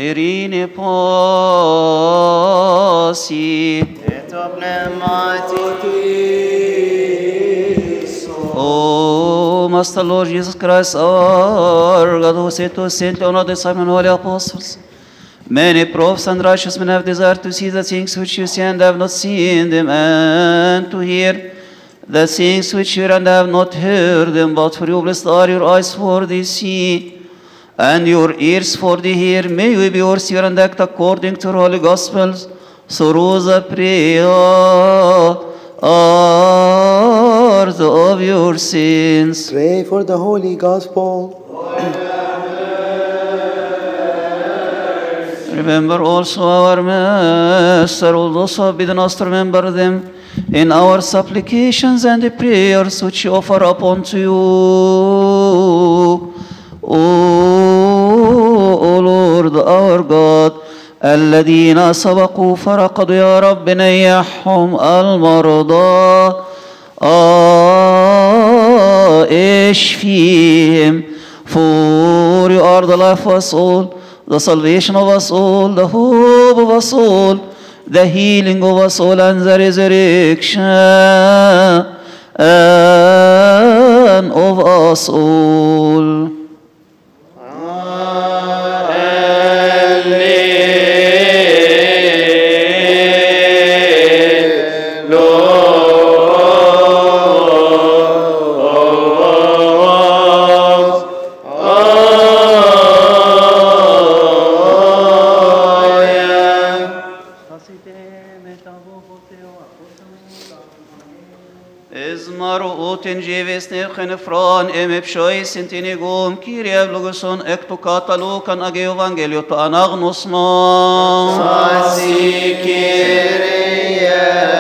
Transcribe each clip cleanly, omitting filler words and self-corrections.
Irene Pasi. Et pneumati. O Master Lord Jesus Christ, our God, who said to Saint Leonard, the Simon, holy apostles, many prophets and righteous men have desired to see the things which you see and have not seen them, and to hear the things which you hear and have not heard them. But for you, blessed are your eyes, for they see, and your ears, for they hear. May we be yours here and act according to the holy gospels, through the prayers of your sins. Pray for the Holy Gospel. Remember also our Master, all those who have bidden us to remember them in our supplications and the prayers which we offer up unto you. O Lord our God, الذين سبقوا فرقدوا يا رب نيحهم المرضى اشفيهم. For you are the life of us all, the salvation of us all, the hope of us all, the healing of us all, and the resurrection of us all. Fran emepshoi sintinigum Kyrie vlogoson ekto katalokan age evangelio to anagnosma. Sasi Kyrie.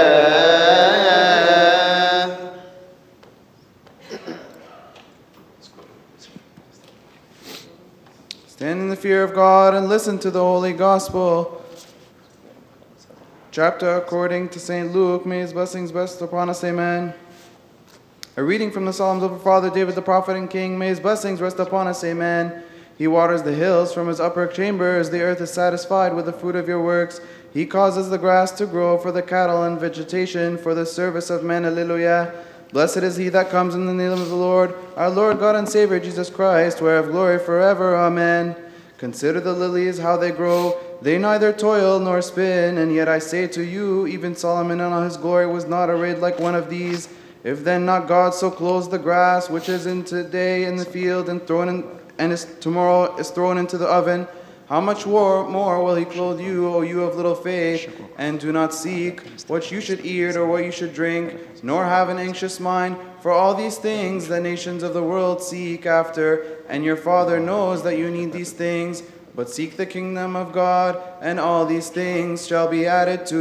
Stand in the fear of God and listen to the Holy Gospel. Chapter according to St. Luke. May his blessings rest upon us. Amen. A reading from the Psalms of our Father David the prophet and king. May his blessings rest upon us. Amen. He waters the hills from his upper chambers. The earth is satisfied with the fruit of your works. He causes the grass to grow for the cattle and vegetation for the service of men. Alleluia. Blessed is he that comes in the name of the Lord, our Lord God and Savior Jesus Christ, whereof glory forever. Amen. Consider the lilies, how they grow. They neither toil nor spin. And yet I say to you, even Solomon in all his glory was not arrayed like one of these. If then not God so clothes the grass, which is in today in the field and tomorrow is thrown into the oven, how much more will he clothe you, O you of little faith? And do not seek what you should eat or what you should drink, nor have an anxious mind. For all these things the nations of the world seek after, and your Father knows that you need these things. But seek the kingdom of God, and all these things shall be added to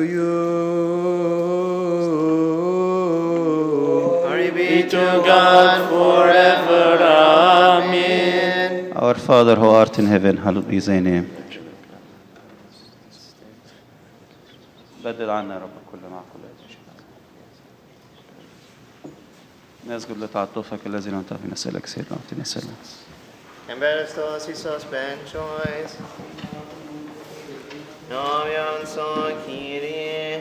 you. Glory be to God forever. Amen. Our Father who art in heaven, hallowed be thy name. بدل عنا يا رب كل معقول. نسجد لتعطفك الذي لم تعطي نسألك سيدنا وأعطينا سلام. Emberestos Isos benchois. Novion son Kyrie.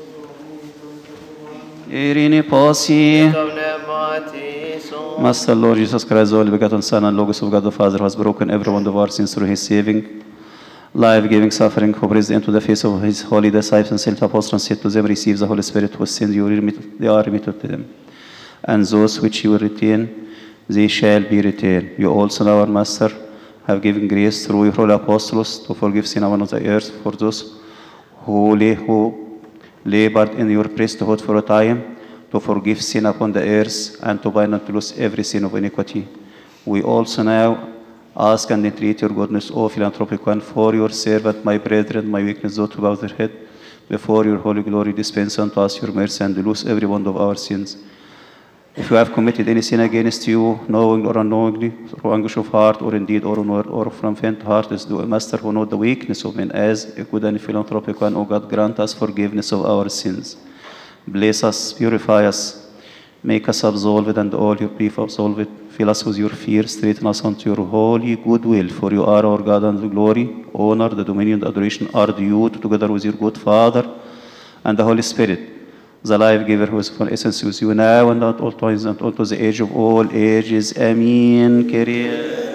Irene Pasi. Pneumati son. Master Lord Jesus Christ, the only begotten Son and Logos of God the Father, who has broken every one of our sins through his saving, life-giving suffering, who praised into the face of his holy disciples and sent apostles and said to them, receive the Holy Spirit, whose sins they are remitted to them. And those which you will retain, they shall be retained. You also, our Master, have given grace through your holy apostles to forgive sin upon the earth for those who labored in your priesthood for a time, to forgive sin upon the earth, and to bind and to loose every sin of iniquity. We also now ask and entreat your goodness, O philanthropic one, for your servant, my brethren, my weakness, those who bow their head before your holy glory, dispense unto us your mercy and loose every one of our sins. If you have committed any sin against you, knowingly or unknowingly, through anguish of heart, or in deed, or in word, or from faint heart, is the Master who knows the weakness of men, as a good and philanthropic one, O God, grant us forgiveness of our sins. Bless us, purify us, make us absolved, and all your brief absolved, fill us with your fear, straighten us unto your holy good will, for you are our God, and the glory, honor, the dominion, the adoration are due together with your good Father and the Holy Spirit, the life giver who is full essence with you now and at all times and unto the age of all ages. Amen. Kyrie.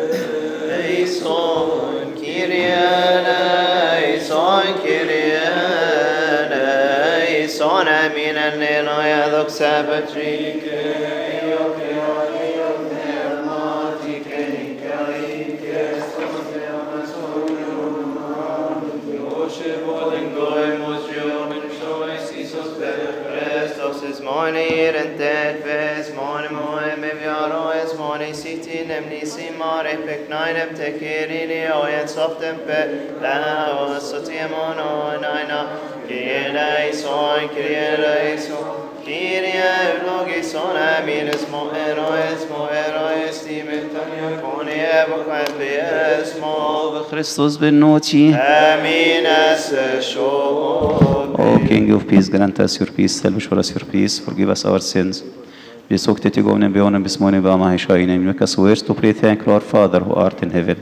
Eleison, Kyrie eleison, Kyrie eleison. Amen. Alleluia. Doxa Patrike. Money and dead ves, money moe me viaro es money city nemni simare pek nine tekeri oyen softem pe la sotiamono nina kieleison Kyrie logison amines mo eroes timetania koni evocates mo Christus benoti. Amines sho. O King of peace, grant us your peace, show us your peace, forgive us our sins. Be so to go and be on this morning by my shine and make us words to pray. Thank Lord Father who art in heaven.